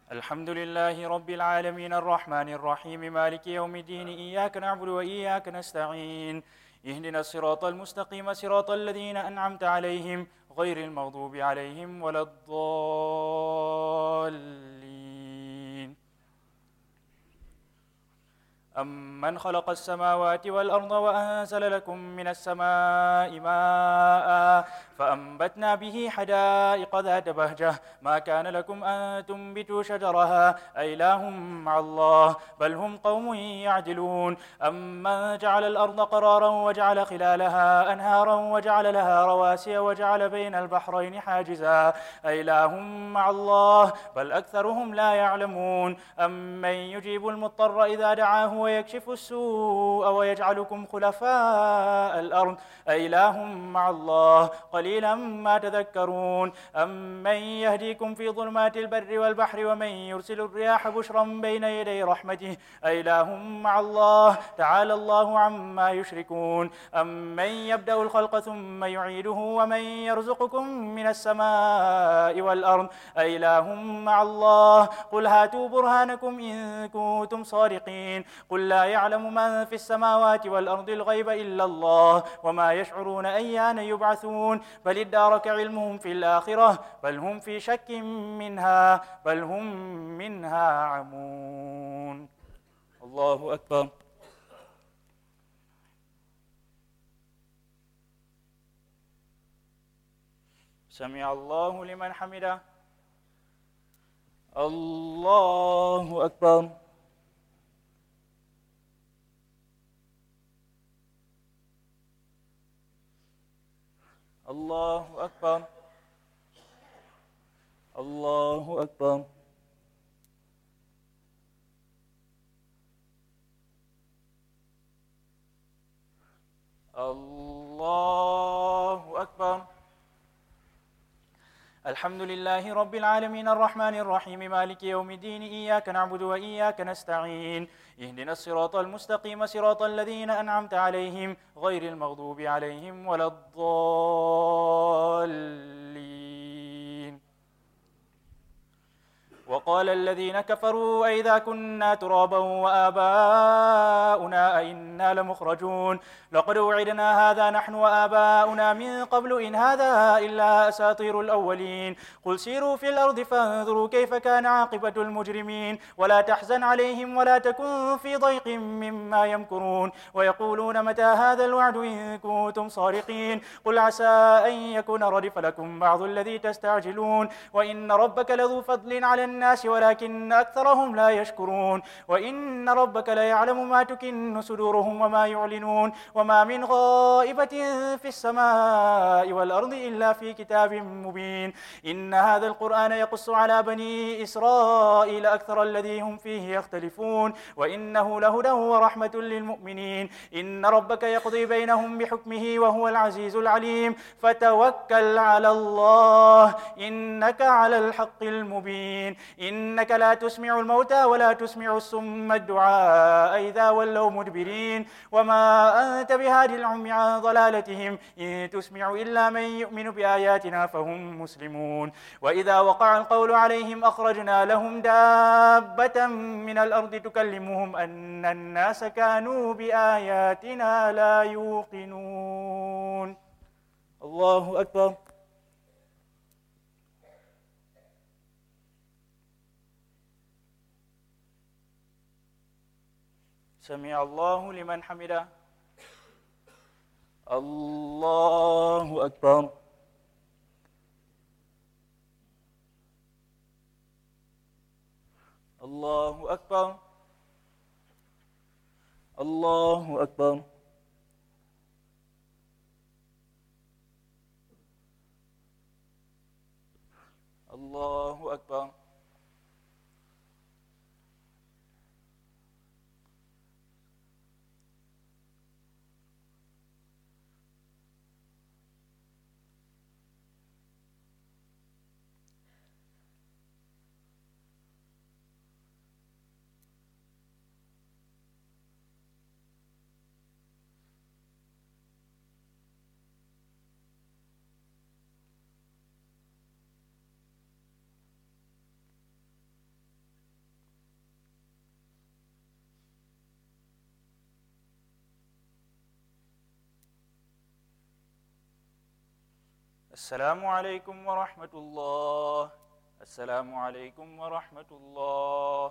الحمد لله رب العالمين الرحمن الرحيم مالك يوم الدين إياك نعبد وإياك نستعين اهدنا الصراط المستقيم صراط الذين أنعمت عليهم غير المغضوب عليهم ولا الضالين أمن خلق السماوات والأرض وأنزل لكم من السماء ماء فأنبتنا به حدائق ذات بهجة ما كان لكم أن تنبتوا شجرها أإله مع الله بل هم قوم يعدلون أمن جعل الأرض قرارا وجعل خلالها أنهارا وجعل لها رواسي وجعل بين البحرين حاجزا أإله مع الله بل أكثرهم لا يعلمون أمن يجيب المضطر إذا دعاه ويكشف السوء ويجعلكم خلفاء الأرض أإله مع الله قليلا ما تذكرون أمن يهديكم في ظلمات البر والبحر ومن يرسل الرياح بشرا بين يدي رحمته أإله مع الله تعالى الله عما يشركون أمن يبدأ الخلق ثم يعيده ومن يرزقكم من السماء والأرض أإله مع الله قل هاتوا برهانكم إن كنتم صادقين قل لا يعلم من في السماوات والأرض الغيب إلا الله وما يشعرون أيان يبعثون بل ادارك علمهم في الآخرة بل هم في شك منها عمون. الله أكبر. سمع الله لمن حمده. الله أكبر. الله أكبر. الله أكبر. الله أكبر. الحمد لله رب العالمين الرحمن الرحيم مالك يوم الدين إياك نعبد وإياك نستعين اهدنا الصراط المستقيم صراط الذين أنعمت عليهم غير المغضوب عليهم ولا الضالين. وقال الذين كفروا أئذا كنا ترابا وآباؤنا أئنا لمخرجون لقد وعدنا هذا نحن وآباؤنا من قبل إن هذا إلا أساطير الأولين قل سيروا في الأرض فانظروا كيف كان عاقبة المجرمين ولا تحزن عليهم ولا تكن في ضيق مما يمكرون ويقولون متى هذا الوعد إن كنتم صادقين قل عسى أن يكون ردف لكم بعض الذي تستعجلون وإن ربك لذو فضل على الناس ولكن أكثرهم لا يشكرون وإن ربك ليعلم ما تكن صدورهم وما يعلنون وما من غائبة في السماء والأرض إلا في كتاب مبين إن هذا القرآن يقص على بني إسرائيل أكثر الذي هم فيه يختلفون وإنه لهدى ورحمة للمؤمنين إن ربك يقضي بينهم بحكمه وهو العزيز العليم فتوكل على الله إنك على الحق المبين إنك لا تسمع الموتى ولا تسمع الصم الدعاء إذا ولوا مدبرين وما أنت بهادي العمي عن ضلالتهم إن تسمع إلا من يؤمن بآياتنا فهم مسلمون وإذا وقع القول عليهم أخرجنا لهم دابة من الأرض تكلمهم أن الناس كانوا بآياتنا لا يوقنون. الله أكبر. سمع الله لمن حمده. الله أكبر. الله أكبر. الله أكبر. الله أكبر. السلام عليكم ورحمة الله. السلام عليكم ورحمة الله.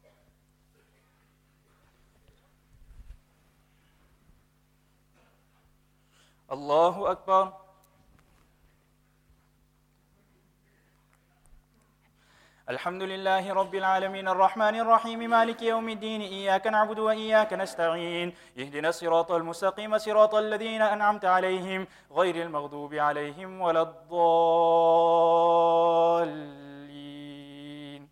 الله أكبر. الحمد لله رب العالمين الرحمن الرحيم مالك يوم الدين إياك نعبد وإياك نستعين اهدنا الصراط المستقيم صراط الذين أنعمت عليهم غير المغضوب عليهم ولا الضالين.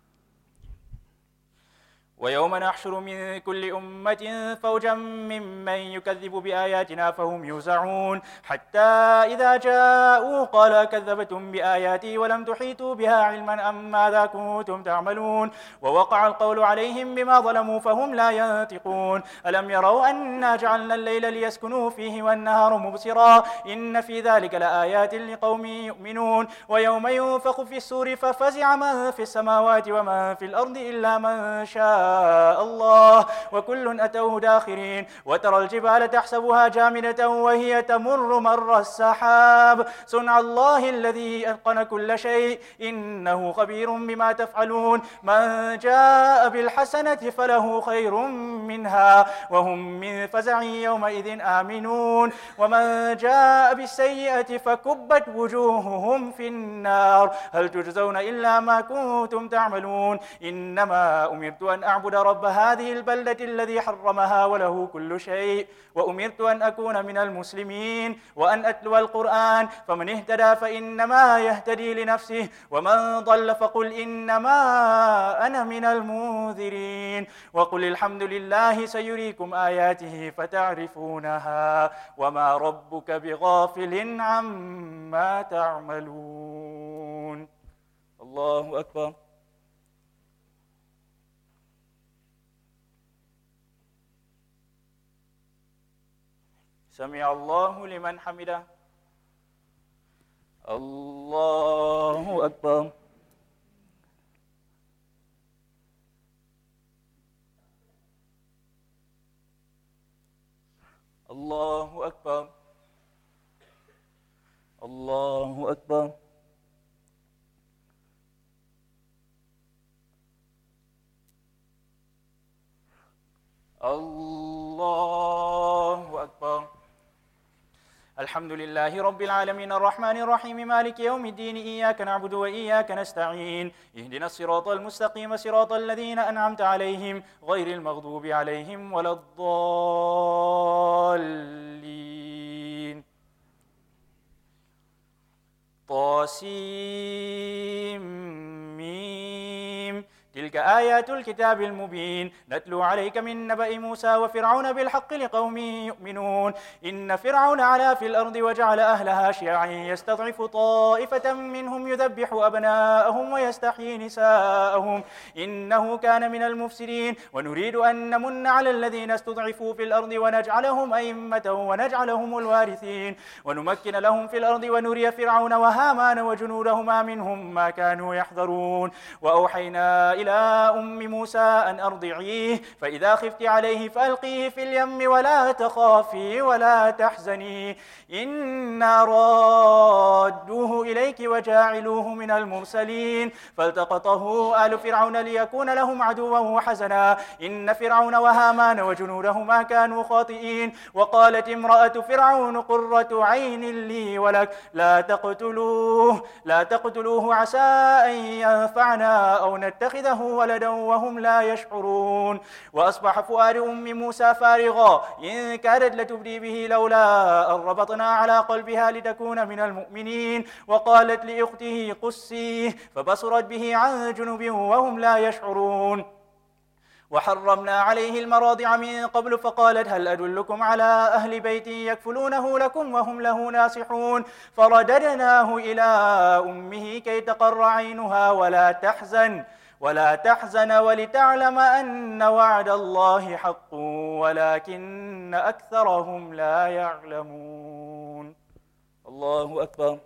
ويوم نحشر من كل أمة فوجا ممن يكذب بآياتنا فهم يوزعون حتى إذا جاءوا قال كذبتم بآياتي ولم تحيطوا بها علما أم ماذا كنتم تعملون ووقع القول عليهم بما ظلموا فهم لا ينطقون ألم يروا أنا جعلنا الليل ليسكنوا فيه والنهار مبصرا إن في ذلك لآيات لقوم يؤمنون ويوم ينفخ في السور ففزع من في السماوات ومن في الأرض إلا من شاء الله وكل أتوه داخرين وترى الجبال تحسبها جامدة وهي تمر مر السحاب صنع الله الذي أتقن كل شيء إنه خبير بما تفعلون من جاء بالحسنة فله خير منها وهم من فزع يومئذ آمنون ومن جاء بالسيئة فكبت وجوههم في النار هل تجزون إلا ما كنتم تعملون إنما أمرت أن أعبد رب هذه البلدة الذي حرمها وله كل شيء وأمرت أن أكون من المسلمين وأن أتلو القرآن فمن اهتدى فإنما يهتدي لنفسه ومن ضل فقل إنما أنا من المنذرين وقل الحمد لله سيريكم آياته فتعرفونها وما ربك بغافل عما تعملون. الله أكبر. سمع الله لمن حمده. الله أكبر. الله أكبر. الله أكبر. الله أكبر. الحمد لله رب العالمين الرحمن الرحيم مالك يوم الدين إياك نعبد وإياك نستعين اهدنا الصراط المستقيم صراط الذين أنعمت عليهم غير المغضوب عليهم ولا الضالين. طاسيم تلك آيات الكتاب المبين نتلو عليك من نبأ موسى وفرعون بالحق لقوم يؤمنون إن فرعون علا في الأرض وجعل أهلها شيعا يستضعف طائفة منهم يذبح أبناءهم ويستحيي نساءهم إنه كان من المفسدين ونريد أن نمن على الذين استضعفوا في الأرض ونجعلهم أئمة ونجعلهم الوارثين ونمكن لهم في الأرض ونري فرعون وهامان وجنودهما منهم ما كانوا يحذرون وأوحينا إلى أم موسى أن أرضعيه فإذا خفت عليه فألقيه في اليم ولا تخافي ولا تحزني إنا رادوه إليك وجاعلوه من المرسلين فالتقطه آل فرعون ليكون لهم عدوا وحزنا إن فرعون وهامان وجنودهما كانوا خاطئين وقالت امرأة فرعون قرة عين لي ولك لا تقتلوه عسى أن ينفعنا أو نتخذه ولدا وهم لا يشعرون وأصبح فؤاد أم موسى فارغا إن كادت لتبدي به لولا أن ربطنا على قلبها لتكون من المؤمنين وقالت لأخته قسيه فبصرت به عن جنب وهم لا يشعرون وحرمنا عليه المراضع من قبل فقالت هل أدلكم على أهل بيت يكفلونه لكم وهم له ناصحون فرددناه إلى أمه كي تقر عينها ولا تحزن ولتعلم أن وعد الله حق ولكن أكثرهم لا يعلمون. الله أكبر.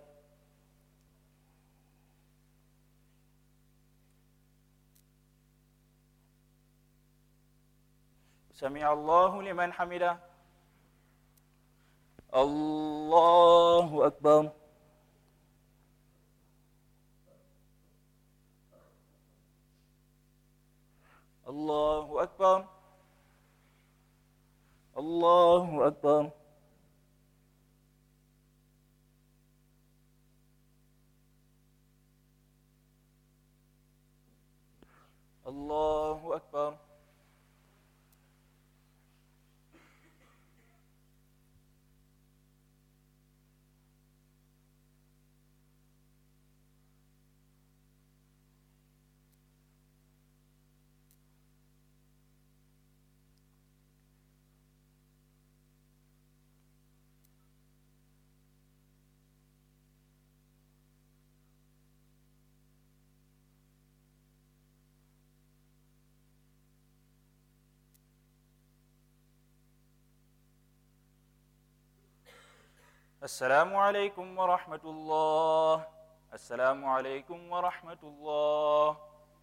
سمع الله لمن حمده. الله أكبر. الله أكبر. الله أكبر. الله أكبر. السلام عليكم ورحمة الله. السلام عليكم ورحمة الله.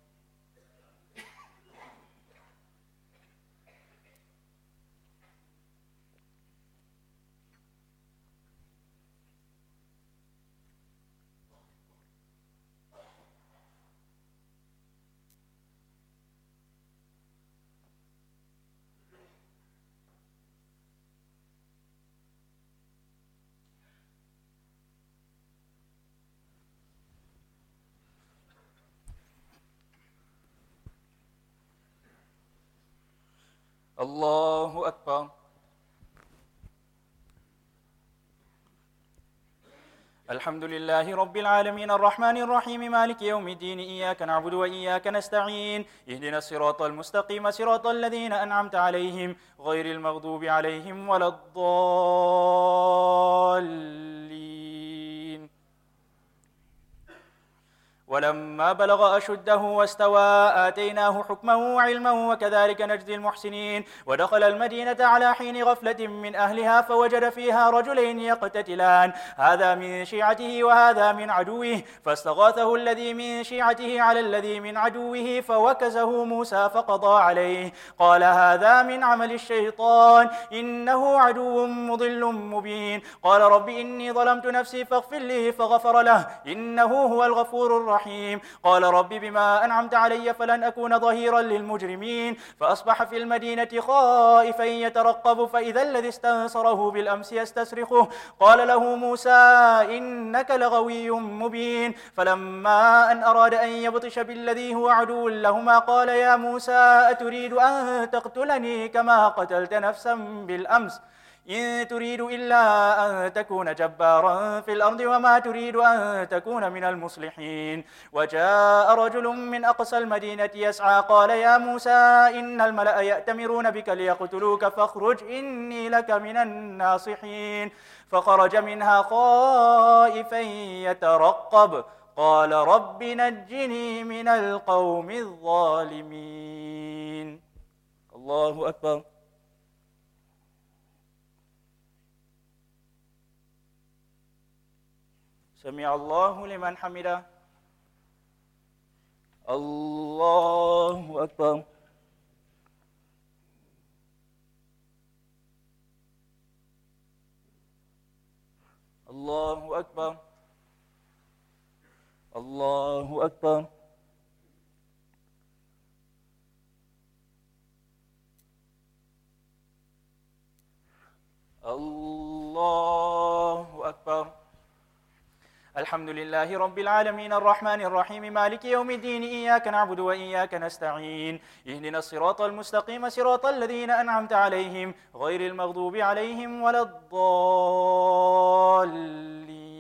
الله أكبر. الحمد لله رب العالمين الرحمن الرحيم مالك يوم الدين إياك نعبد وإياك نستعين اهدنا الصراط المستقيم صراط الذين أنعمت عليهم غير المغضوب عليهم ولا الضالين. ولما بلغ أشده واستوى آتيناه حكما وعلما وكذلك نجزي المحسنين. ودخل المدينة على حين غفلة من أهلها فوجد فيها رجلين يقتتلان هذا من شيعته وهذا من عدوه فاستغاثه الذي من شيعته على الذي من عدوه فوكزه موسى فقضى عليه قال هذا من عمل الشيطان إنه عدو مضل مبين. قال رب إني ظلمت نفسي فاغفر لي فغفر له إنه هو الغفور الرحيم. قال رب بما أنعمت علي فلن أكون ظهيرا للمجرمين. فأصبح في المدينة خائفا يترقب فإذا الذي استنصره بالأمس يستصرخه قال له موسى إنك لغوي مبين. فلما أن أراد أن يبطش بالذي هو عدو لهما قال يا موسى أتريد أن تقتلني كما قتلت نفسا بالأمس إن تريد إلا أن تكون جبارا في الأرض وما تريد أن تكون من المصلحين. وجاء رجل من أقصى المدينة يسعى قال يا موسى إن الملأ يأتمرون بك ليقتلوك فاخرج إني لك من الناصحين. فخرج منها خائفا يترقب قال رب نجني من القوم الظالمين. الله أكبر. سمع الله لمن حمده. الله أكبر. الله أكبر. الله أكبر. الله أكبر. الحمد لله رب العالمين الرحمن الرحيم مالك يوم الدين إياك نعبد وإياك نستعين اهدنا الصراط المستقيم صراط الذين أنعمت عليهم غير المغضوب عليهم ولا الضالين.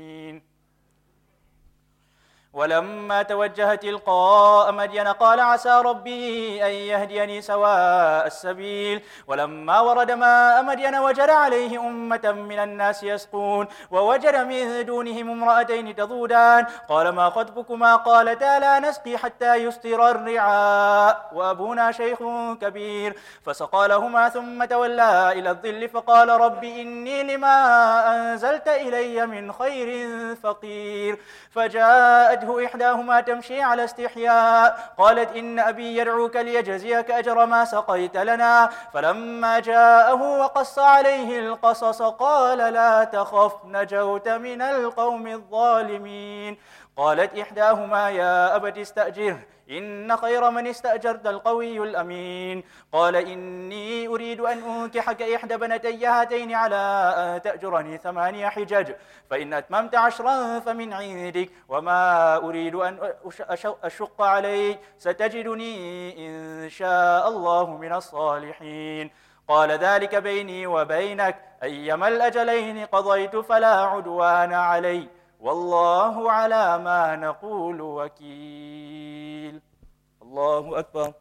ولما توجه تلقاء مدين قال عسى ربي أن يهديني سواء السبيل. ولما ورد ماء مدين وجد عليه أمة من الناس يسقون ووجد من دونهم امرأتين تذودان قال ما خطبكما قالتا لا نسقي حتى يصدر الرعاء وأبونا شيخ كبير. فسقى لهما ثم تولى إلى الظل فقال رب إني لما أنزلت إلي من خير فقير. فجاءته إحداهما تمشي على استحياء قالت إن أبي يدعوك ليجزيك أجر ما سقيت لنا. فلما جاءه وقص عليه القصص قال لا تخف نجوت من القوم الظالمين. قالت إحداهما يا أبت استأجره إن خير من استأجرت القوي الأمين. قال إني أريد أن أنكحك إحدى بنتي هاتين على أن تأجرني 8 حجج، فإن أتممت 10 فمن عندك، وما أريد أن أشق عليك، ستجدني إن شاء الله من الصالحين. قال ذلك بيني وبينك، أيما الأجلين قضيت فلا عدوان علي، والله على ما نقول وكيل. الله أكبر.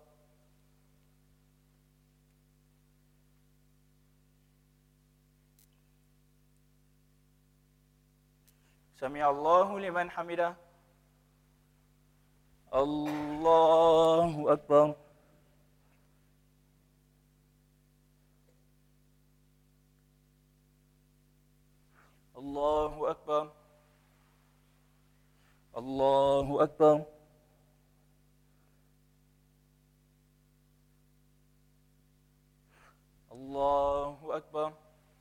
سمع الله لمن حمده. الله أكبر. الله أكبر. الله أكبر. الله أكبر.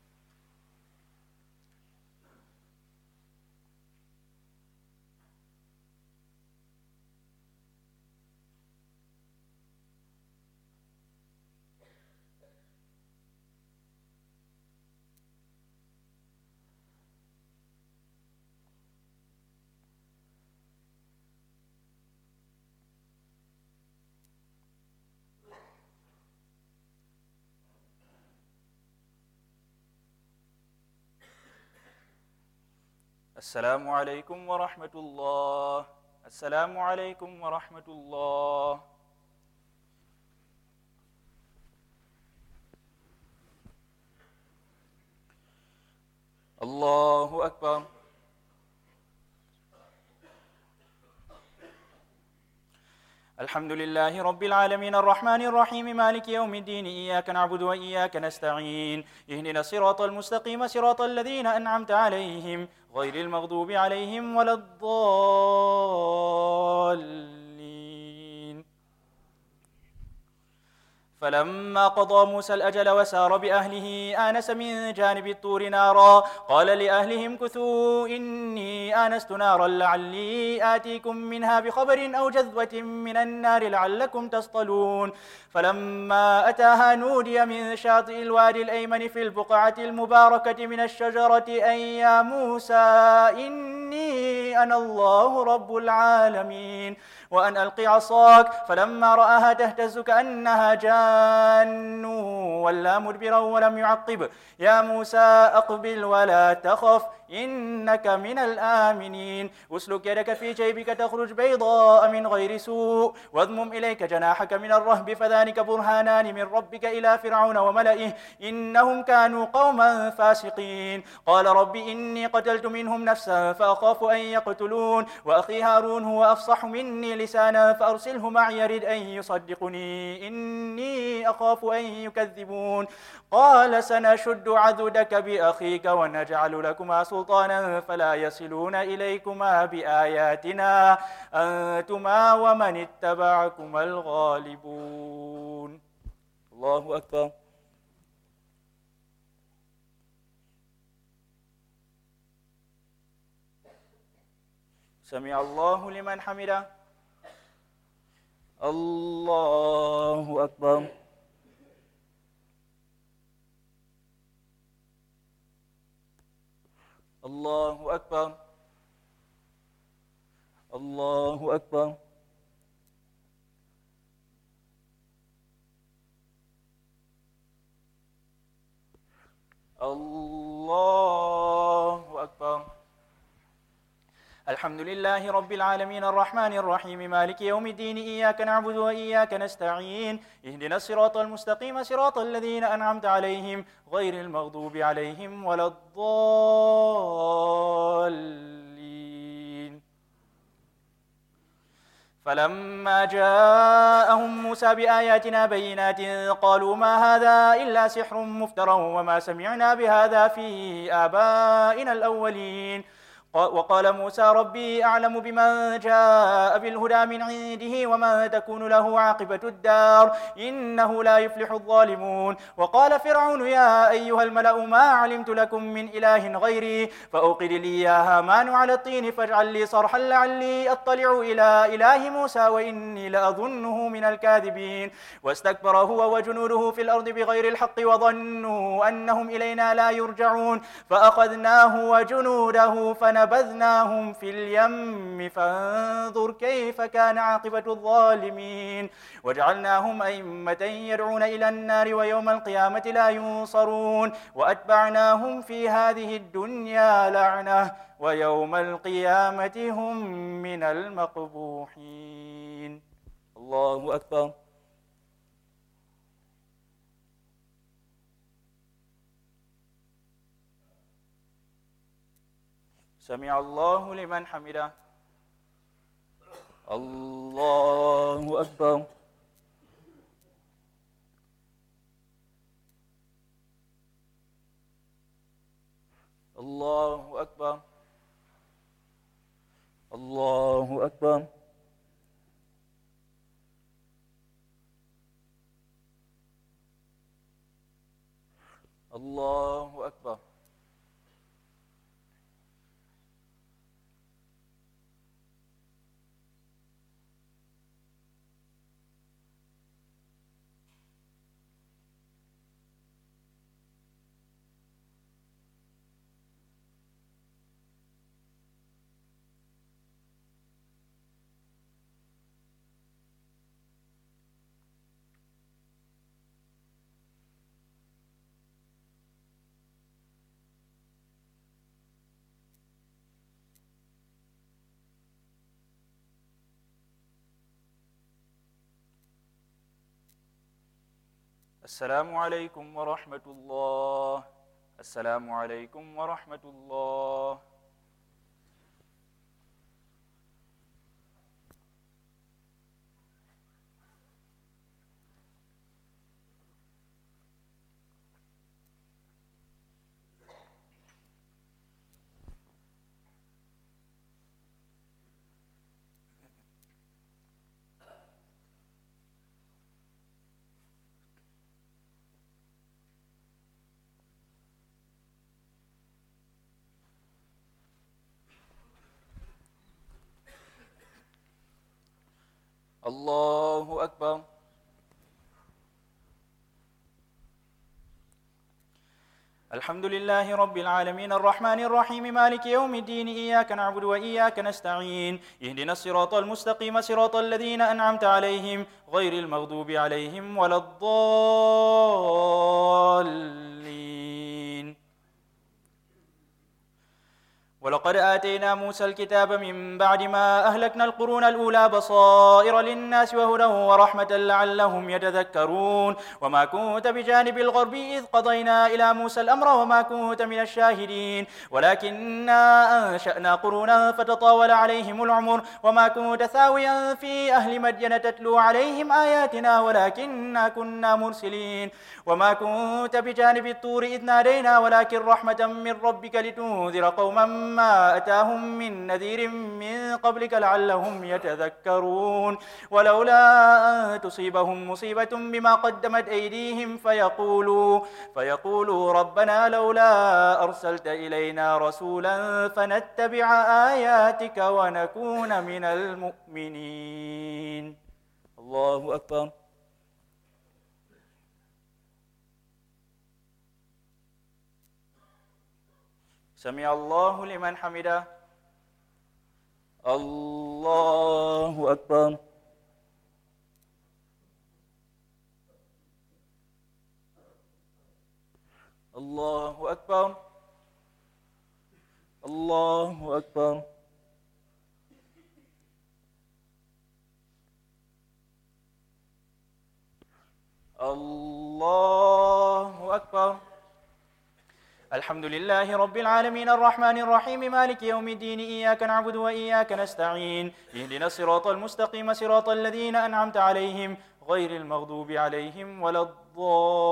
السلام عليكم ورحمة الله. السلام عليكم ورحمة الله. الله أكبر. الحمد لله رب العالمين الرحمن الرحيم مالك يوم الدين، إياك نعبد وإياك نستعين، اهدنا الصراط المستقيم صراط الذين أنعمت عليهم غير المغضوب عليهم ولا الضالين. فلما قضى موسى الأجل وسار بأهله آنس من جانب الطور نارا، قال لأهلهم كثوا إني آنست نارا لعلي آتيكم منها بخبر أو جذوة من النار لعلكم تصطلون. فلما أتاها نودي من شاطئ الوادي الأيمن في البقعة المباركة من الشجرة أن يا موسى إني أنا الله رب العالمين وأن ألق عصاك. فلما رآها تهتز كأنها جان ولا مدبرا ولم يعقب. يا موسى أقبل ولا تخف إنك من الآمنين. اسلك يدك في جيبك تخرج بيضاء من غير سوء، واضمم إليك جناحك من الرهب، فذلك برهانان من ربك إلى فرعون وملئه إنهم كانوا قوما فاسقين. قال رب إني قتلت منهم نفسا فأخاف أن يقتلون، وأخي هارون هو أفصح مني لسانا فأرسله معي يرد أن يصدقني إني أخاف أن يكذبون. قال سنشد عضدك بأخيك ونجعل لكما سلطانا فلا يصلون إليكما بآياتنا أنتما ومن اتبعكما الغالبون. الله أكبر. سمع الله لمن حمده. الله أكبر. الله أكبر. الله أكبر. الله أكبر. الحمد لله رب العالمين الرحمن الرحيم مالك يوم الدين، إياك نعبد وإياك نستعين، اهدنا الصراط المستقيم صراط الذين أنعمت عليهم غير المغضوب عليهم ولا الضالين. فلما جاءهم موسى بآياتنا بينات قالوا ما هذا إلا سحر مفترى وما سمعنا بهذا في آبائنا الأولين. وقال موسى ربي أعلم بمن جاء بالهدى من عنده وما تكون له عاقبة الدار إنه لا يفلح الظالمون. وقال فرعون يا أيها الملأ ما علمت لكم من إله غيري فأوقد لي يا هامان على الطين فاجعل لي صرحا لعلي أطلع إلى إله موسى وإني لأظنه من الكاذبين. واستكبر هو وجنوده في الأرض بغير الحق وظنوا أنهم إلينا لا يرجعون فأخذناه وجنوده فنبذناهم في اليم فانظر كيف كان عاقبة الظالمين. وجعلناهم أئمة يدعون إلى النار ويوم القيامة لا ينصرون وأتبعناهم في هذه الدنيا لعنة ويوم القيامة هم من المقبوحين. الله أكبر. سمع الله لمن حمده. الله أكبر. الله أكبر. الله أكبر. الله أكبر. السلام عليكم ورحمة الله. السلام عليكم ورحمة الله. الله أكبر. الحمد لله رب العالمين الرحمن الرحيم مالك يوم الدين إياك نعبد وإياك نستعين اهدنا الصراط المستقيم صراط الذين أنعمت عليهم غير المغضوب عليهم ولا الضالين. ولقد آتينا موسى الكتاب من بعد ما أهلكنا القرون الأولى بصائر للناس وهدى ورحمة لعلهم يتذكرون. وما كنت بجانب الغربي إذ قضينا إلى موسى الأمر وما كنت من الشاهدين ولكننا أنشأنا قرونا فتطاول عليهم العمر وما كنت ثاويا في أهل مدين تتلو عليهم آياتنا ولكننا كنا مرسلين. وما كنت بجانب الطور إذ نادينا ولكن رحمة من ربك لتنذر قوما ما أتاهم من نذير من قبلك لعلهم يتذكرون. ولولا أن تصيبهم مصيبة بما قدمت أيديهم فيقولوا ربنا لولا أرسلت إلينا رسولا فنتبع آياتك ونكون من المؤمنين. الله أكبر. سمع الله لمن حمده. الله أكبر. الله أكبر. الله أكبر. الله أكبر. الحمد لله رب العالمين الرحمن الرحيم مالك يوم الدين إياك نعبد وإياك نستعين اهدنا الصراط المستقيم صراط الذين أنعمت عليهم غير المغضوب عليهم ولا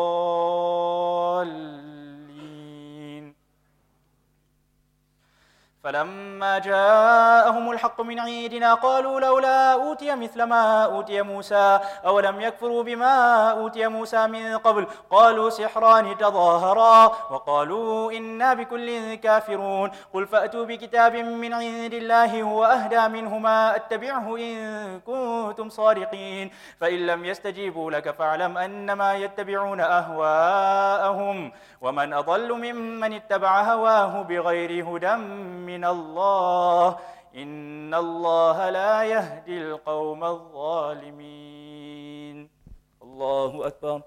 الضالين. فلما جاءهم الحق من عندنا قالوا لولا أوتي مثل ما أوتي موسى أولم يكفروا بما أوتي موسى من قبل قالوا سحران تظاهرا وقالوا إنا بكل كافرون قل فأتوا بكتاب من عند الله هو أهدى منهما أتبعه إن كنتم صادقين فإن لم يستجيبوا لك فاعلم أنما يتبعون أهواءهم ومن أضل ممن اتبع هواه بغير هدى من الله إن الله لا يهدي القوم الظالمين. الله أكبر.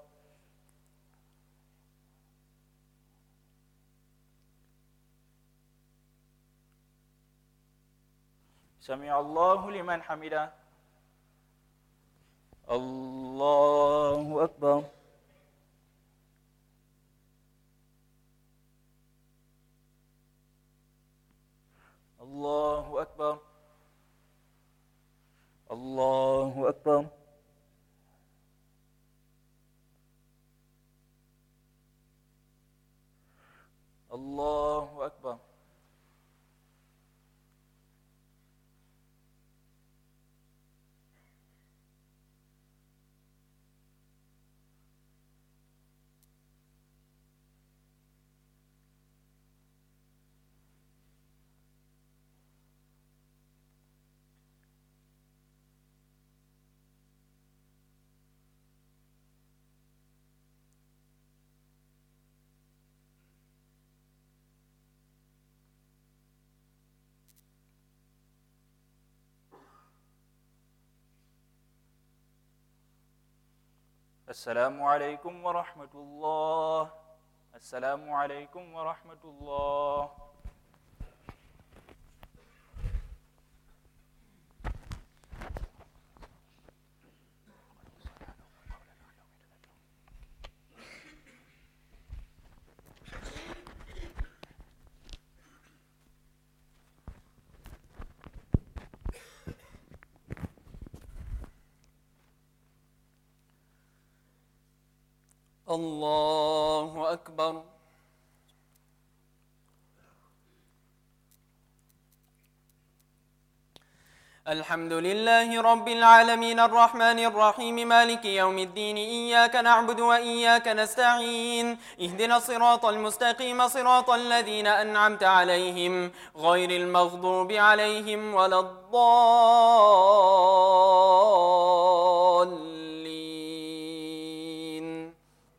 سمع الله لمن حمده. الله أكبر. الله أكبر. الله أكبر. الله أكبر. السلام عليكم ورحمة الله. السلام عليكم ورحمة الله. الله أكبر. الحمد لله رب العالمين الرحمن الرحيم مالك يوم الدين إياك نعبد وإياك نستعين اهدنا الصراط المستقيم صراط الذين أنعمت عليهم غير المغضوب عليهم ولا الضالين.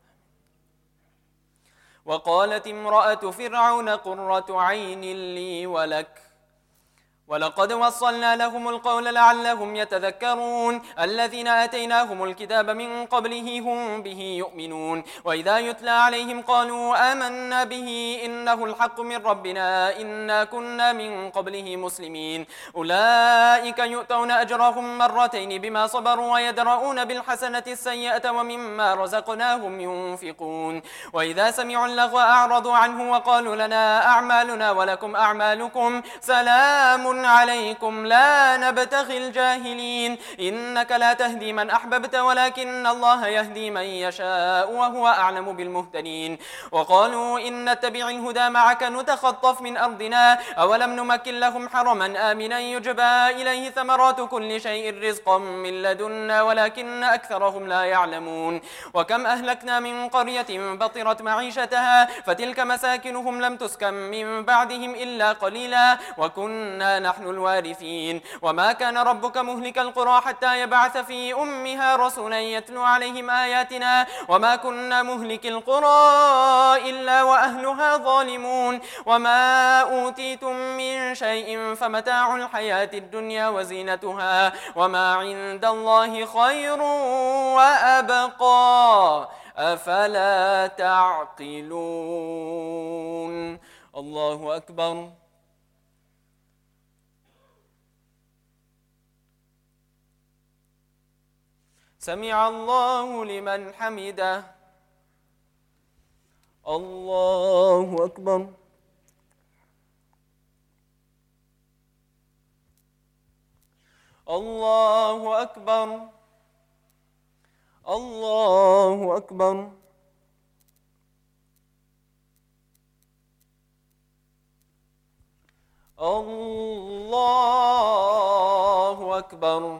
وقالت امرأة فرعون قرة عين لي ولك ولقد وصلنا لهم القول لعلهم يتذكرون الذين آتيناهم الكتاب من قبله هم به يؤمنون وإذا يتلى عليهم قالوا آمنا به إنه الحق من ربنا إنا كنا من قبله مسلمين أولئك يؤتون أجرهم مرتين بما صبروا ويدرؤون بالحسنة السيئة ومما رزقناهم ينفقون وإذا سمعوا اللغو أعرضوا عنه وقالوا لنا أعمالنا ولكم أعمالكم سلام عليكم لا نبتغي الجاهلين إنك لا تهدي من أحببت ولكن الله يهدي من يشاء وهو أعلم بالمهتدين وقالوا إن نتبع الهدى معك نتخطف من أرضنا أولم نمكن لهم حرما آمنا يجبى إليه ثمرات كل شيء رزقا من لدنا ولكن أكثرهم لا يعلمون وكم أهلكنا من قرية بطرت معيشتها فتلك مساكنهم لم تسكن من بعدهم إلا قليلا وكنا نحن الوارثين وما كان ربك مهلك القرى حتى يبعث في أمها رسولا يتلو عليهم آياتنا وما كنا مهلك القرى إلا وأهلها ظالمون وما أوتيتم من شيء فمتاع الحياة الدنيا وزينتها وما عند الله خير وأبقى أفلا تعقلون. الله أكبر. سمع الله لمن حمده. الله أكبر. الله أكبر. الله أكبر. الله أكبر.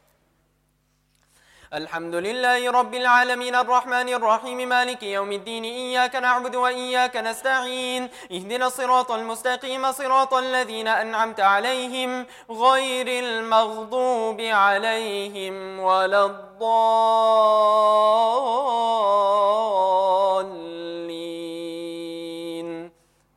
الحمد لله رب العالمين الرحمن الرحيم مالك يوم الدين إياك نعبد وإياك نستعين اهدنا الصراط المستقيم صراط الذين أنعمت عليهم غير المغضوب عليهم ولا الضالين.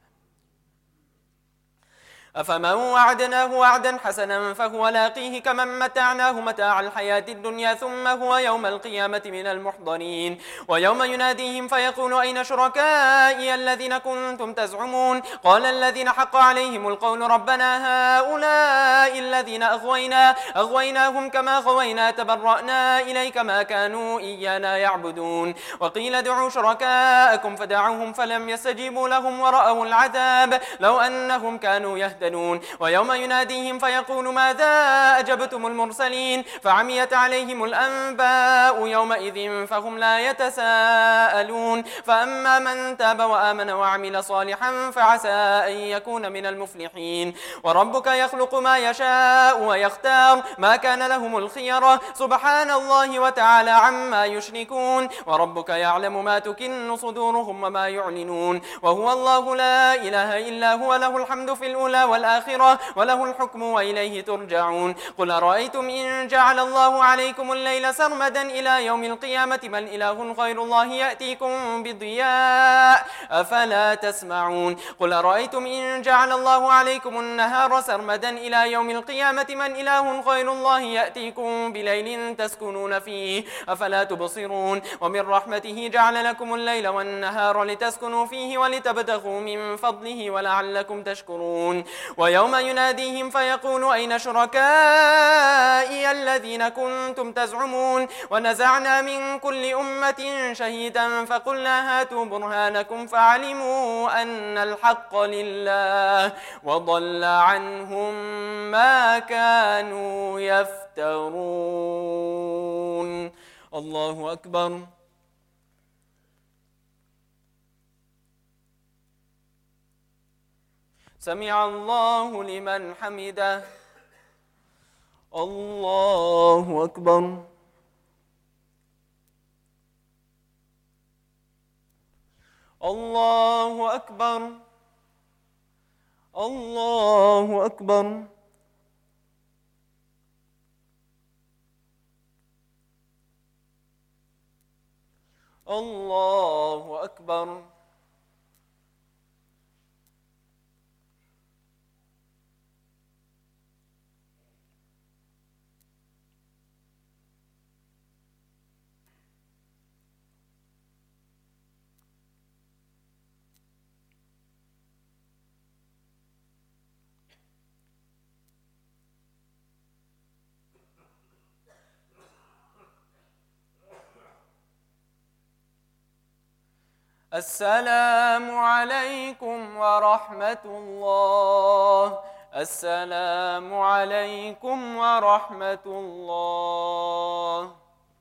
أفمن وعدناه وعدا حسنا فهو لاقيه كمن متعناه متاع الحياة الدنيا ثم هو يوم القيامة من المحضرين. ويوم يناديهم فيقول أين شركائي الذين كنتم تزعمون قال الذين حق عليهم القول ربنا هؤلاء الذين أغويناهم كما غوينا تبرأنا إليك ما كانوا إيانا يعبدون. وقيل ادعوا شركاءكم فدعوهم فلم يستجيبوا لهم ورأوا العذاب لو أنهم كانوا يهتدون. ويوم يناديهم فيقول ماذا أجبتم المرسلين فعميت عليهم الأنباء يومئذ فهم لا يتساءلون. فأما من تاب وآمن وعمل صالحا فعسى أن يكون من المفلحين. وربك يخلق ما يشاء ويختار ما كان لهم الخيرة سبحان الله وتعالى عما يشركون. وربك يعلم ما تكن صدورهم وما يعلنون. وهو الله لا إله إلا هو له الحمد في الأولى والآخرة وله الحكم وإليه ترجعون. قل أرأيتم إن جعل الله عليكم الليل سرمدا إلى يوم القيامة من إله غير الله يأتيكم بضياء أفلا تسمعون. قل أرأيتم إن جعل الله عليكم النهار سرمدا إلى يوم القيامة من إله غير الله يأتيكم بليل تسكنون فيه أفلا تبصرون. ومن رحمته جعل لكم الليل والنهار لتسكنوا فيه ولتبتغوا من فضله ولعلكم تشكرون. ويوم يناديهم فيقول أين شركائي الذين كنتم تزعمون ونزعنا من كل أمة شهيدا فقلنا هاتوا برهانكم فعلموا أن الحق لله وضل عنهم ما كانوا يفترون. الله أكبر. سمع الله لمن حمده. الله أكبر. الله أكبر. الله أكبر. الله أكبر. السلام عليكم ورحمة الله. السلام عليكم ورحمة الله.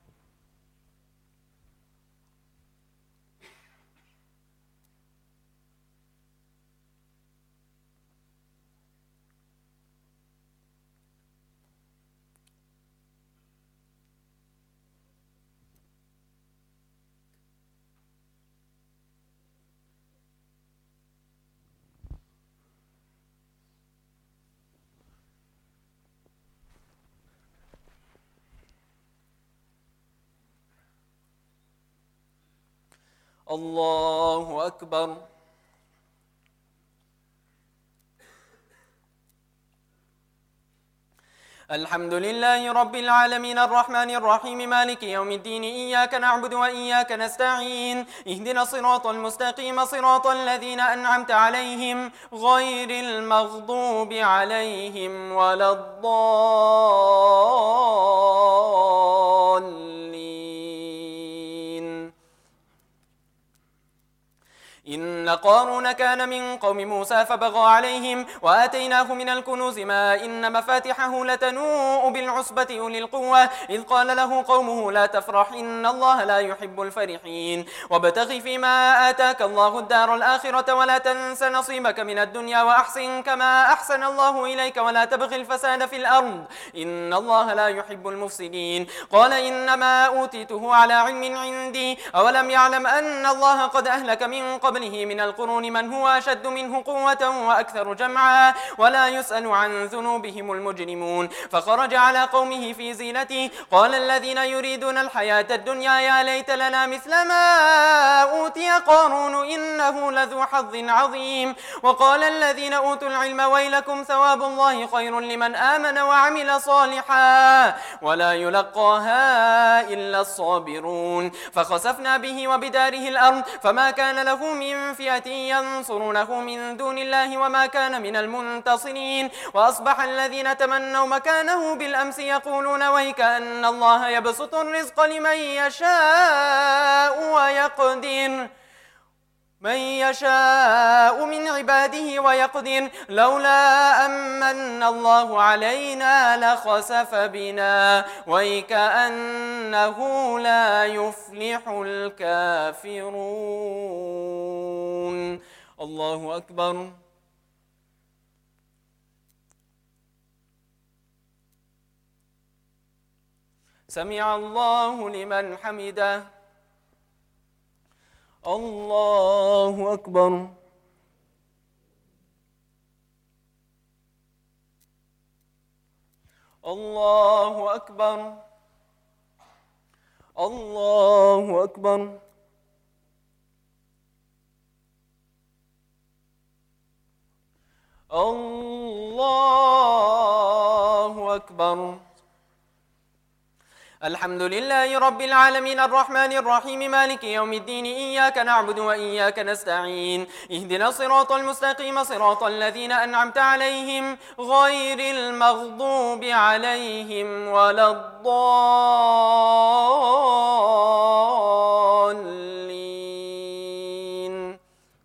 الله أكبر. الحمد لله رب العالمين الرحمن الرحيم مالك يوم الدين إياك نعبد وإياك نستعين اهدنا الصراط المستقيم صراط الذين أنعمت عليهم غير المغضوب عليهم ولا الضالين. إن قارون كان من قوم موسى فبغى عليهم وآتيناه من الكنوز ما إن مفاتحه لتنوء بالعصبة أولي القوة إذ قال له قومه لا تفرح إن الله لا يحب الفرحين وابتغ فيما آتاك الله الدار الآخرة ولا تنس نصيبك من الدنيا وأحسن كما أحسن الله إليك ولا تبغ الفساد في الأرض إن الله لا يحب المفسدين قال إنما أوتيته على علم عندي أولم يعلم أن الله قد أهلك من قبله من القرون من هو أشد منه قوة وأكثر جمعا ولا يسأل عن ذنوبهم المجرمون فخرج على قومه في زينته قال الذين يريدون الحياة الدنيا يا ليت لنا مثل ما أوتي قارون إنه لذو حظ عظيم وقال الذين أوتوا العلم ويلكم ثواب الله خير لمن آمن وعمل صالحا ولا يلقاها إلا الصابرون فخسفنا به وبداره الأرض فما كان له من فئة ينصرونه من دون الله وما كان من المنتصرين وأصبح الذين تمنوا مكانه بالأمس يقولون ويك أن الله يبسط الرزق لمن يشاء ويقدر من عباده ويقدر لولا أمن الله علينا لخسف بنا ويكأنه لا يفلح الكافرون الله أكبر سمع الله لمن حمده الله أكبر الله أكبر الله أكبر الله أكبر الحمد لله رب العالمين الرحمن الرحيم مالك يوم الدين إياك نعبد وإياك نستعين اهدنا الصراط المستقيم صراط الذين أنعمت عليهم غير المغضوب عليهم ولا الضالين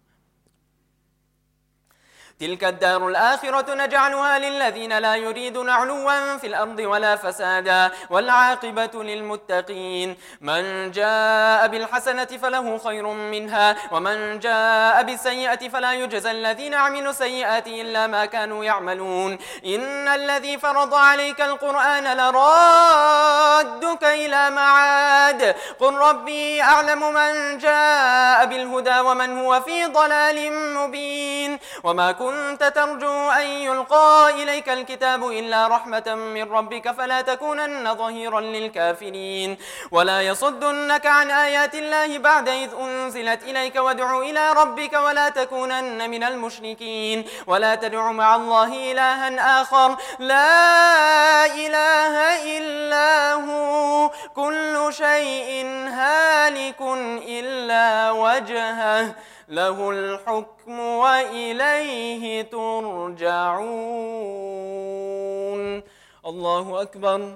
تلك الدار الآخرة نجعلها للذين لا يريدون علوا في الأرض ولا فسادا والعاقبة للمتقين من جاء بالحسنة فله خير منها ومن جاء بالسيئة فلا يجزى الذين عملوا السيئات إلا ما كانوا يعملون إن الذي فرض عليك القرآن لرادك إلى معاد قل ربي أعلم من جاء بالهدى ومن هو في ضلال مبين وما كنت ترجو أن يلقى إليك الكتاب إلا رحمة من ربك فلا تكونن ظهيرا للكافرين ولا يصدنك عن آيات الله بعد إذ أنزلت إليك وادع إلى ربك ولا تكونن من المشركين ولا تدع مع الله إلها آخر لا إله إلا هو كل شيء هالك إلا وجهه له الحكم وإليه ترجعون الله أكبر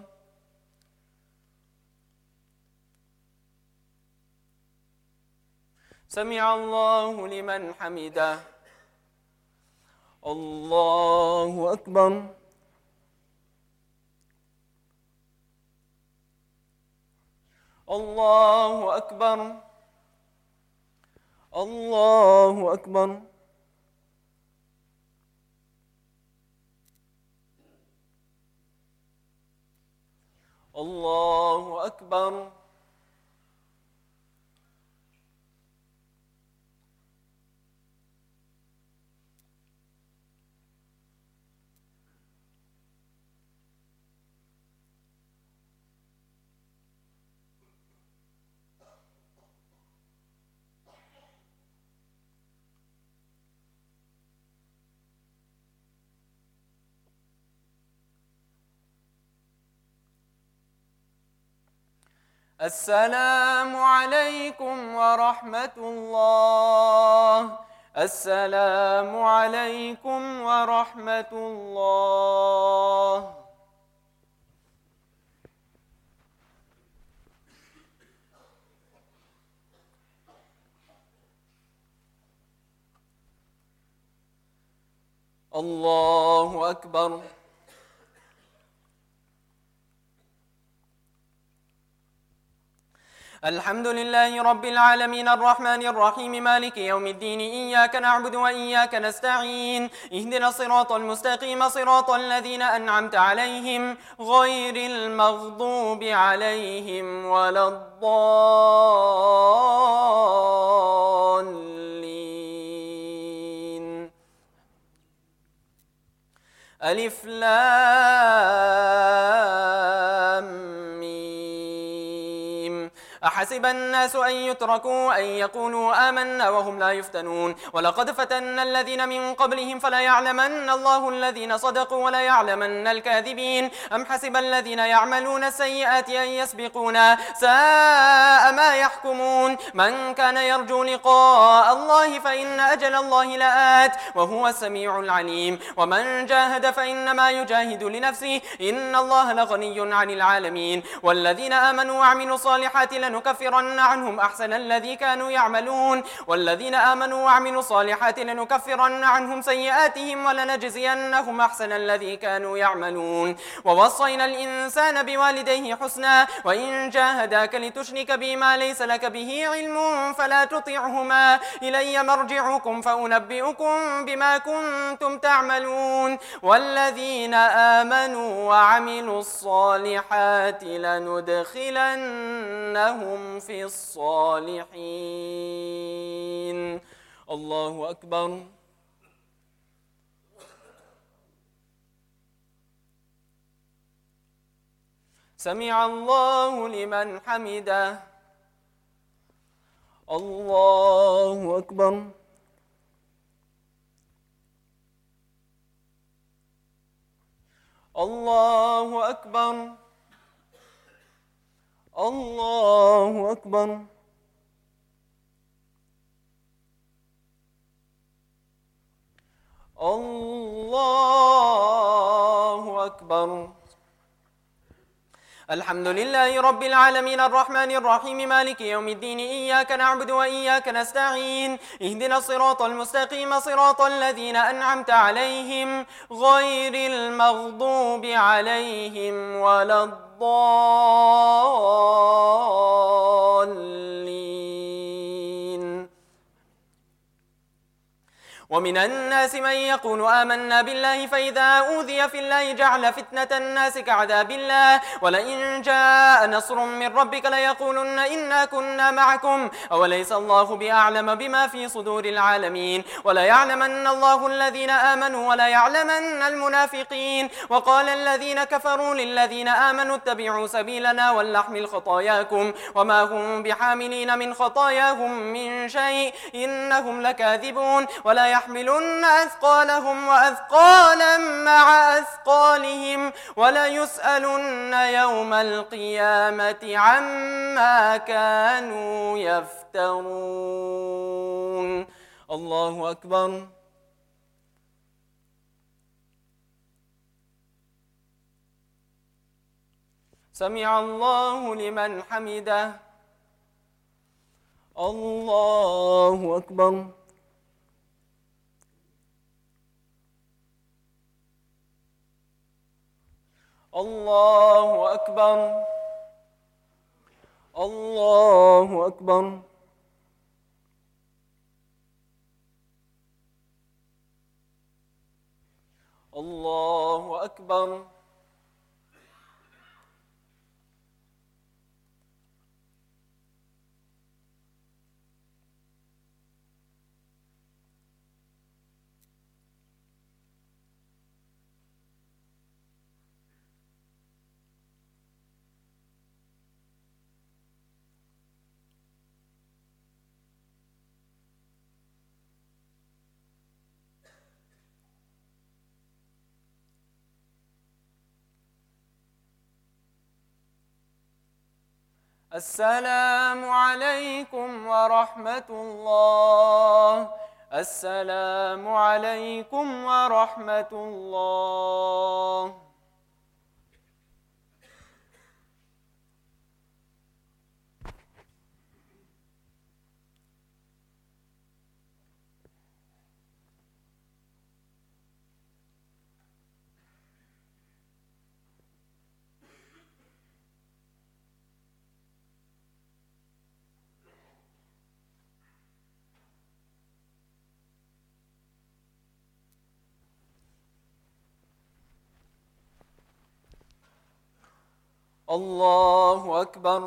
سمع الله لمن حمده الله أكبر الله أكبر الله أكبر الله أكبر السلام عليكم ورحمة الله السلام عليكم ورحمة الله الله أكبر. الحمد لله رب العالمين الرحمن الرحيم مالك يوم الدين إياك نعبد وإياك نستعين اهدنا الصراط المستقيم صراط الذين أنعمت عليهم غير المغضوب عليهم ولا الضالين. ألف لام أحسب الناس أن يتركوا أن يقولوا آمنا وهم لا يفتنون ولقد فتنا الذين من قبلهم فلا يعلمن الله الذين صدقوا ولا يعلمن الكاذبين. أم حسب الذين يعملون السيئات أن يسبقونا ساء ما يحكمون. من كان يرجو لقاء الله فإن أجل الله لآت وهو السميع العليم. ومن جاهد فإنما يجاهد لنفسه إن الله لغني عن العالمين. والذين آمنوا وعملوا الصالحات لنكفرن عنهم أحسن الذي كانوا يعملون. والذين آمنوا وعملوا الصالحات لنكفرن عنهم سيئاتهم ولنجزينهم أحسن الذي كانوا يعملون. ووصينا الإنسان بوالديه حسنا وإن جاهداك لتشرك بي ما ليس لك به علم فلا تطعهما إلي مرجعكم فأنبئكم بما كنتم تعملون. والذين آمنوا وعملوا الصالحات لندخلنهم في الصالحين. الله أكبر. سمع الله لمن حمده. الله أكبر. الله أكبر. الله أكبر. الله أكبر. الحمد لله رب العالمين الرحمن الرحيم مالك يوم الدين إياك نعبد وإياك نستعين اهدنا الصراط المستقيم صراط الذين أنعمت عليهم غير المغضوب عليهم ولا الضالين. ومن الناس من يقول آمنا بالله فإذا أوذي في الله جعل فتنة الناس كعذاب الله ولئن جاء نصر من ربك ليقولن إنا كنا معكم أوليس الله بأعلم بما في صدور العالمين. وليعلمن الله الذين آمنوا وليعلمن المنافقين. وقال الذين كفروا للذين آمنوا اتبعوا سبيلنا ولنحمل خطاياكم وما هم بحاملين من خطاياهم من شيء إنهم لكاذبون. ولا يحملن أثقالهم وأثقالا مع أثقالهم وليسألن يوم القيامة عما كانوا يفترون. الله أكبر. سمع الله لمن حمده. الله أكبر. الله أكبر. الله أكبر. الله أكبر. السلام عليكم ورحمة الله. السلام عليكم ورحمة الله. الله أكبر.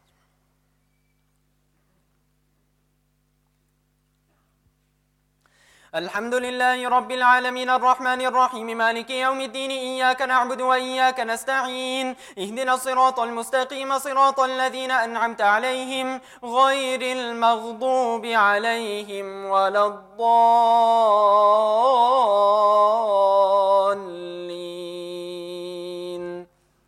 الحمد لله رب العالمين الرحمن الرحيم مالك يوم الدين إياك نعبد وإياك نستعين اهدنا الصراط المستقيم صراط الذين أنعمت عليهم غير المغضوب عليهم ولا الضالين.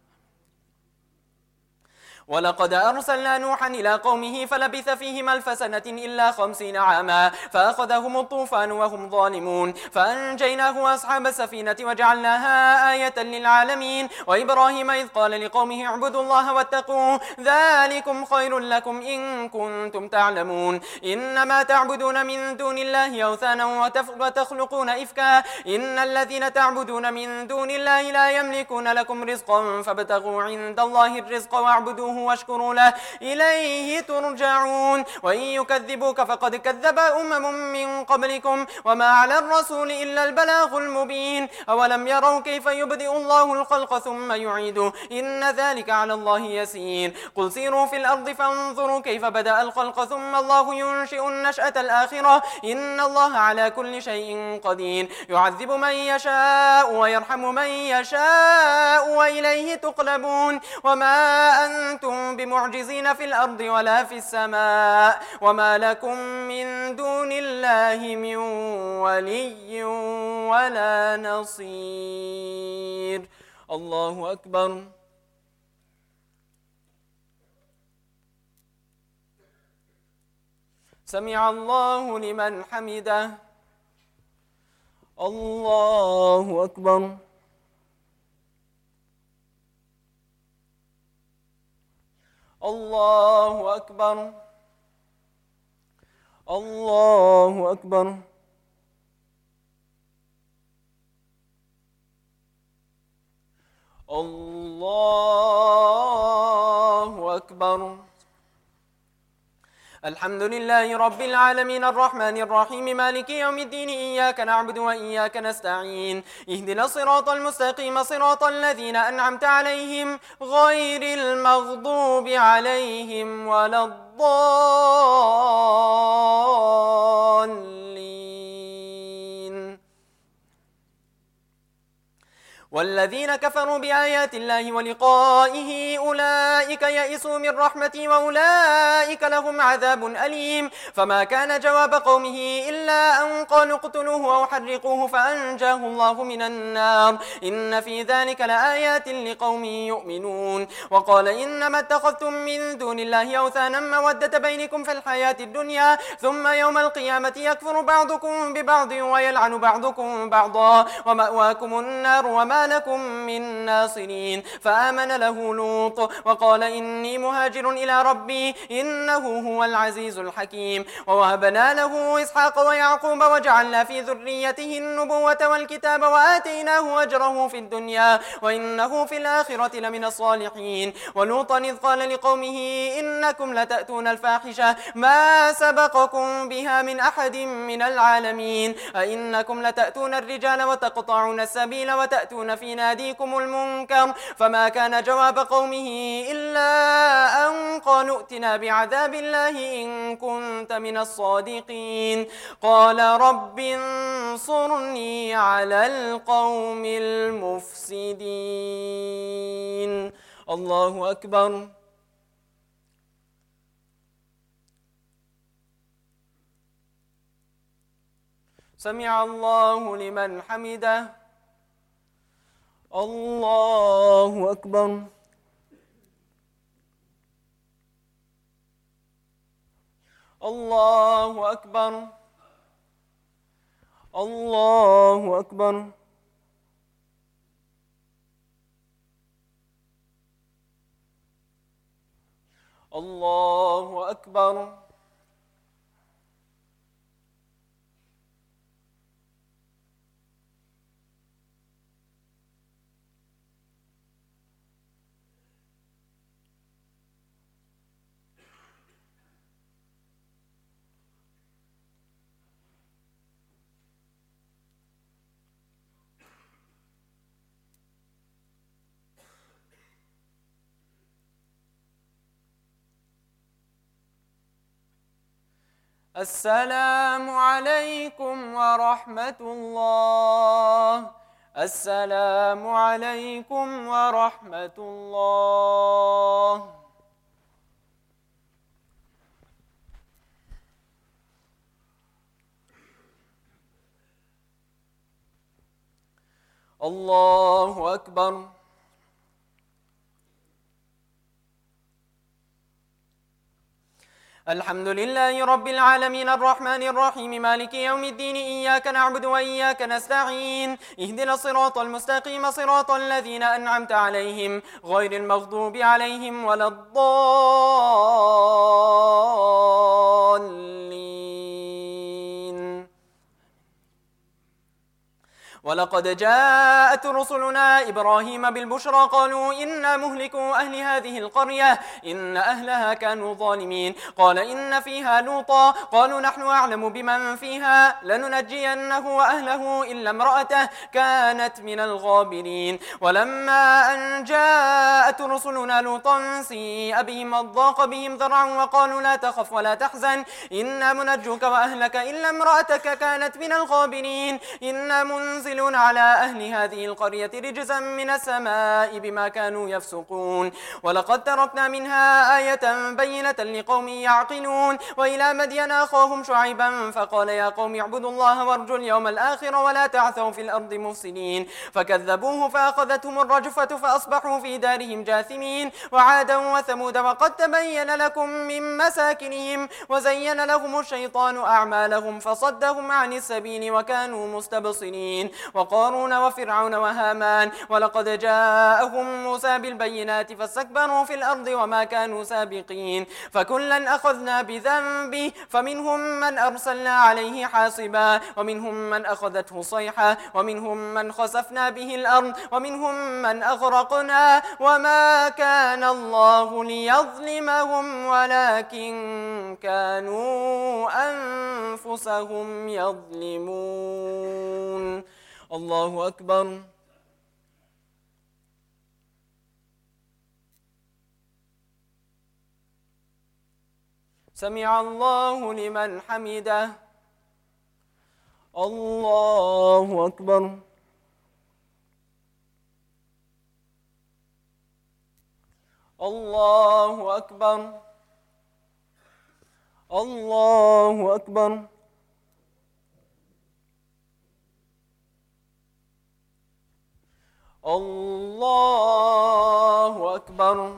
ولقد أرسلنا نوحا إلى قومه فلبث فيهم 1000 سنة إلا 50 عاما فأخذهم الطوفان وهم ظالمون فأنجيناه وأصحاب السفينة وجعلناها آية للعالمين. وإبراهيم إذ قال لقومه اعبدوا الله واتقوه ذلكم خير لكم إن كنتم تعلمون. إنما تعبدون من دون الله أوثانا وتخلقون إفكا إن الذين تعبدون من دون الله لا يملكون لكم رزقا فابتغوا عند الله الرزق واعبدوه واشكروا له إليه ترجعون. وإن يكذبوك فقد كذب من قبلكم وما على الرسول إلا البلاغ المبين. أولم يروا كيف يبدئ الله الخلق ثم يعيده إن ذلك على الله يسير. قل سيروا في الأرض فانظروا كيف بدأ الخلق ثم الله ينشئ النشأة الآخرة إن الله على كل شيء قدير. يعذب من يشاء ويرحم من يشاء وإليه تقلبون. وما أنتم بمعجزين في الأرض ولا في السماء وما لكم من دون الله من ولي ولا نصير. الله أكبر. سمع الله لمن حمده. الله أكبر. الله أكبر. الله أكبر. الله أكبر. الحمد لله رب العالمين الرحمن الرحيم مالك يوم الدين إياك نعبد وإياك نستعين اهدنا الصراط المستقيم صراط الذين أنعمت عليهم غير المغضوب عليهم ولا الضالين. والذين كفروا بآيات الله ولقائه أولئك يئسوا من رحمتي وأولئك لهم عذاب أليم. فما كان جواب قومه إلا أن قالوا اقتلوه أو حرقوه فأنجاه الله من النار إن في ذلك لآيات لقوم يؤمنون. وقال إنما اتخذتم من دون الله أوثانا مودة بينكم في الحياة الدنيا ثم يوم القيامة يكفر بعضكم ببعض ويلعن بعضكم بعضا ومأواكم النار وما لكم من ناصرين. فآمن له لوط وقال إني مهاجر إلى ربي إنه هو العزيز الحكيم. ووهبنا له إسحاق ويعقوب وجعلنا في ذريته النبوة والكتاب وآتيناه أجره في الدنيا وإنه في الآخرة لمن الصالحين. ولوطا إذ قال لقومه إنكم لتأتون الفاحشة ما سبقكم بها من أحد من العالمين أئنكم لتأتون الرجال وتقطعون السبيل وتأتون في ناديكم المنكر. فما كان جواب قومه إلا أن قالوا ائتنا بعذاب الله إن كنت من الصادقين. قال رب انصرني على القوم المفسدين. الله أكبر. سمع الله لمن حمده. الله أكبر. الله أكبر. الله أكبر. الله أكبر. السلام عليكم ورحمة الله. السلام عليكم ورحمة الله. الله أكبر. الحمد لله رب العالمين الرحمن الرحيم مالك يوم الدين إياك نعبد وإياك نستعين اهدنا الصراط المستقيم صراط الذين أنعمت عليهم غير المغضوب عليهم ولا الضالين. ولقد جاءت رسلنا إبراهيم بالبشرى قالوا إنا مهلكوا أهل هذه القرية إن أهلها كانوا ظالمين قال إن فيها لوطا قالوا نحن أعلم بمن فيها لننجينه وأهله إلا امرأته كانت من الغابرين. ولما أن جاءت رسلنا لوطا سيء بهم وضاق بهم ذرعا وقالوا لا تخف ولا تحزن إنا منجوك وأهلك إلا امرأتك كانت من الغابرين إنا منزلون على أهل هذه القرية رجزا من السماء بما كانوا يفسقون. ولقد تركنا منها آية بينة لقوم يعقلون. وإلى مدين أخاهم شعيبا فقال يا قوم اعبدوا الله وارجوا اليوم الآخر ولا تعثوا في الأرض مفسدين فكذبوه فأخذتهم الرجفة فأصبحوا في دارهم جاثمين. وعادا وثمود وقد تبين لكم من مساكنهم وزين لهم الشيطان أعمالهم فصدهم عن السبيل وكانوا مستبصرين. وقارون وفرعون وهامان ولقد جاءهم موسى بالبينات فاستكبروا في الأرض وما كانوا سابقين فكلا أخذنا بذنبه فمنهم من أرسلنا عليه حاصبا ومنهم من أخذته صيحة ومنهم من خسفنا به الأرض ومنهم من أغرقنا وما كان الله ليظلمهم ولكن كانوا أنفسهم يظلمون. الله أكبر. سمع الله لمن حمده. الله أكبر. الله أكبر. الله أكبر. الله أكبر.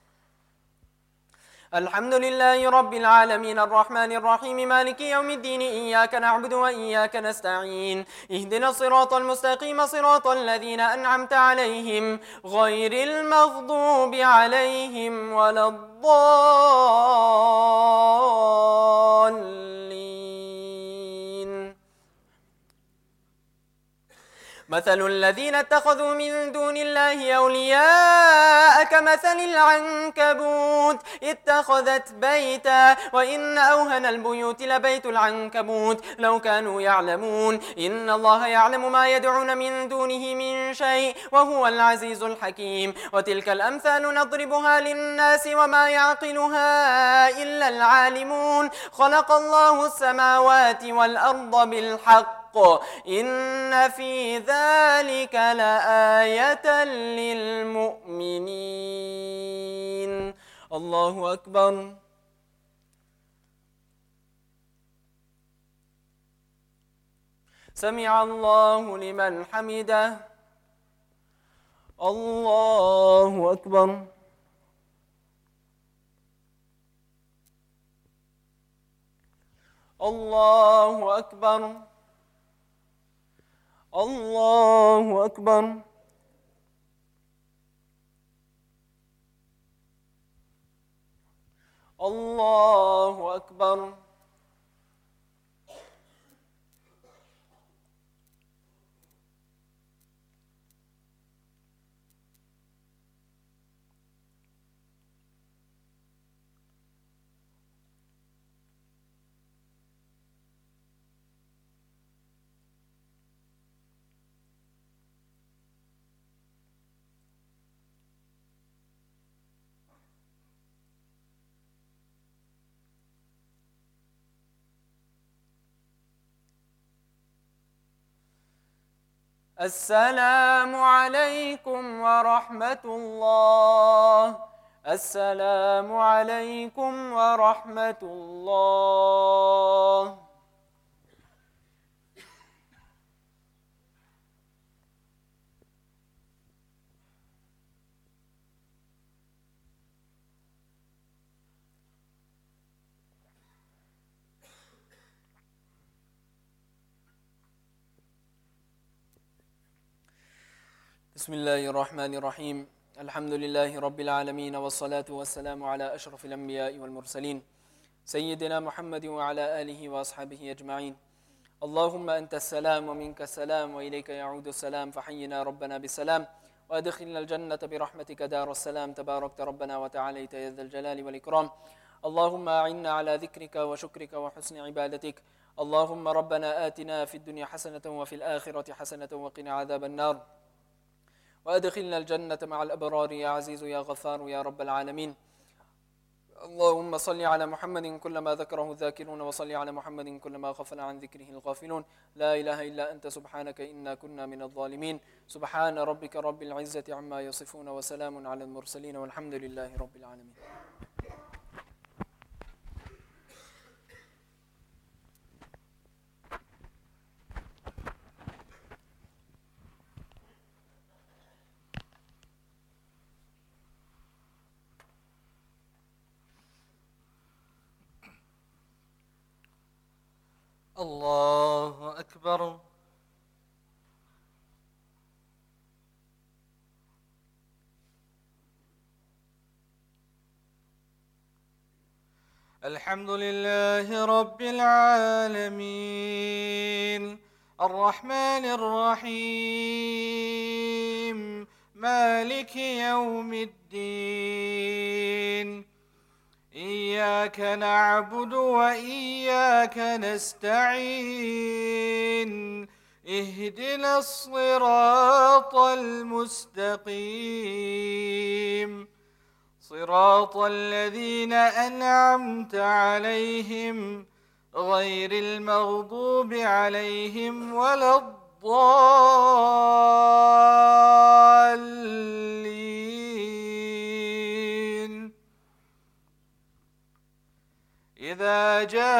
الحمد لله رب العالمين الرحمن الرحيم مالك يوم الدين إياك نعبد وإياك نستعين اهدنا الصراط المستقيم صراط الذين أنعمت عليهم غير المغضوب عليهم ولا الضالين. مثل الذين اتخذوا من دون الله أولياء كمثل العنكبوت اتخذت بيتا وإن أوهن البيوت لبيت العنكبوت لو كانوا يعلمون إن الله يعلم ما يدعون من دونه من شيء وهو العزيز الحكيم. وتلك الأمثال نضربها للناس وما يعقلها إلا العالمون. خلق الله السماوات والأرض بالحق إن في ذلك لآية للمؤمنين. الله أكبر. سمع الله لمن حمده. الله أكبر. الله أكبر. الله أكبر. الله أكبر. السلام عليكم ورحمة الله. السلام عليكم ورحمة الله. بسم الله الرحمن الرحيم. الحمد لله رب العالمين، والصلاة والسلام على أشرف الأنبياء والمرسلين سيدنا محمد وعلى آله وأصحابه أجمعين. اللهم أنت السلام ومنك السلام وإليك يعود السلام، فحينا ربنا بالسلام وأدخلنا الجنة برحمتك دار السلام. تباركت ربنا وتعاليت يا ذا الجلال والإكرام. اللهم أعنا على ذكرك وشكرك وحسن عبادتك. اللهم ربنا آتنا في الدنيا حسنة وفي الآخرة حسنة وقنا عذاب النار، وأدخلنا الجنة مع الأبرار يا عزيز يا غفار يا رب العالمين. اللهم صل على محمد كلما ذكره الذاكرون، وصل على محمد كلما غفل عن ذكره الغافلون. لا إله إلا أنت سبحانك إنا كنا من الظالمين. سبحان ربك رب العزة عما يصفون، وسلام على المرسلين، والحمد لله رب العالمين. الله أكبر. الحمد لله رب العالمين، الرحمن الرحيم، مالك يوم الدين. إياك نعبد وإياك نستعين، اهدنا الصراط المستقيم، صراط الذين أنعمت عليهم غير المغضوب عليهم ولا الضالين. إذا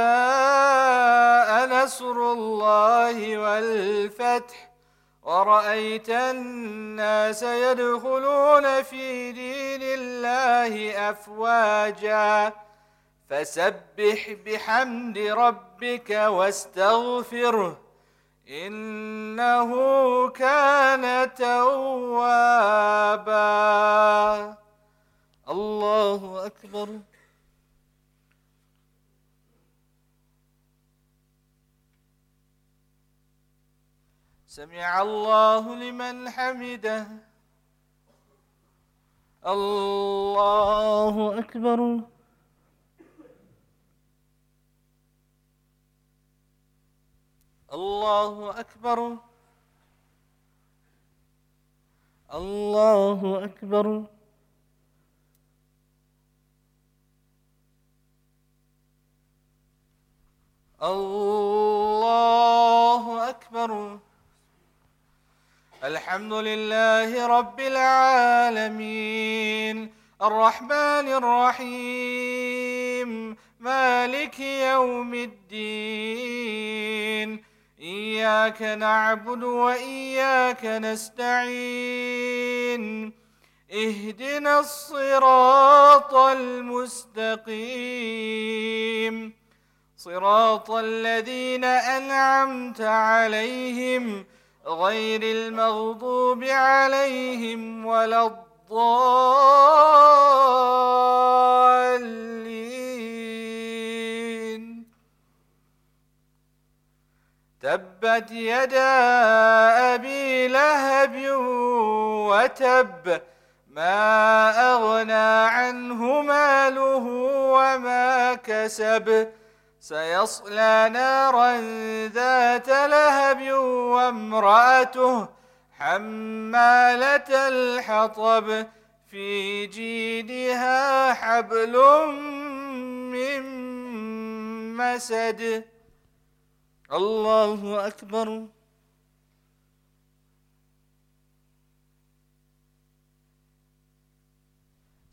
جاء نصر الله والفتح ورأيت الناس يدخلون في دين الله أفواجا فسبح بحمد ربك واستغفره إنه كان توابا. الله أكبر. سمع الله لمن حمده. الله أكبر. الله أكبر. الله أكبر. الله أكبر. الحمد لله رب العالمين، الرحمن الرحيم، مالك يوم الدين. إياك نعبد وإياك نستعين، اهدنا الصراط المستقيم، صراط الذين أنعمت عليهم غير المغضوب عليهم ولا الضالين. تبت يدا أبي لهب وتب، ما أغنى عنه ماله وما كسب، سيصلى نارا ذات لهب وامرأته حمالة الحطب، في جيدها حبل من مسد. الله أكبر.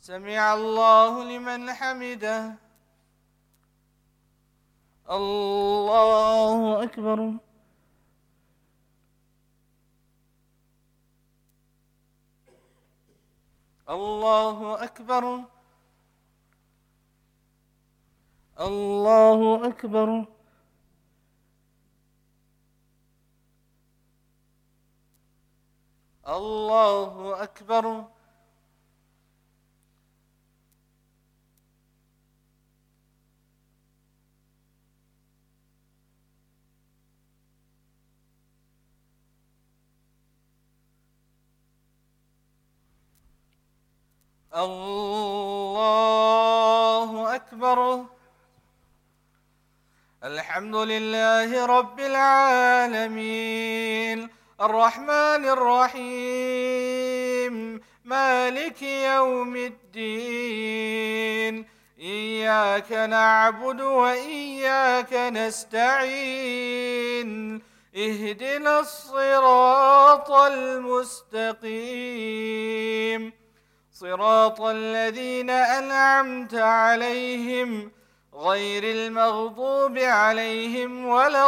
سمع الله لمن حمده. الله أكبر. الله أكبر. الله أكبر. الله أكبر. الله أكبر. الحمد لله رب العالمين الرحمن الرحيم مالك يوم الدين إياك نعبد وإياك نستعين اهدنا الصراط المستقيم صراط الذين أنعمت عليهم غير المغضوب عليهم ولا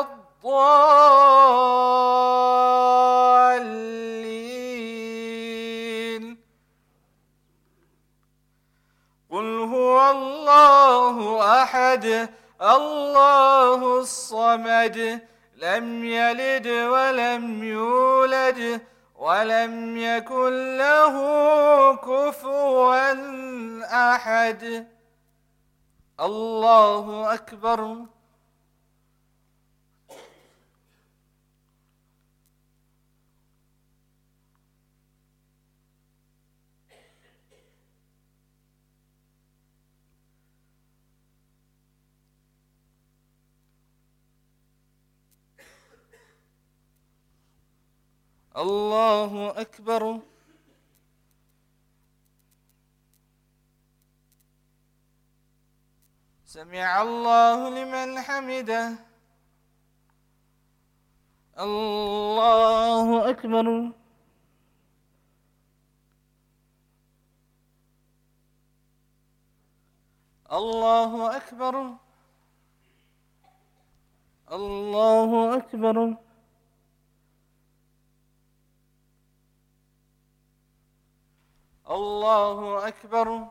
الضالين. قل هو الله أحد الله الصمد لم يلد ولم يولد ولم يكن له كفوا أحد. الله أكبر. الله أكبر. سمع الله لمن حمده. الله أكبر. الله أكبر. الله أكبر. الله أكبر.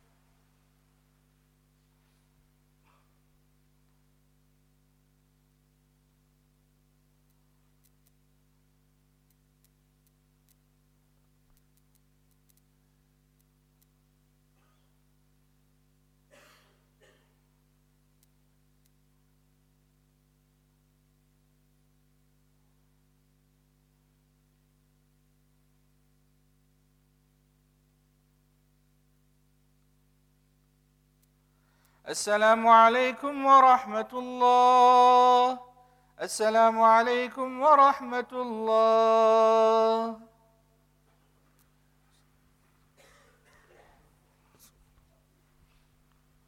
السلام عليكم ورحمة الله. السلام عليكم ورحمة الله.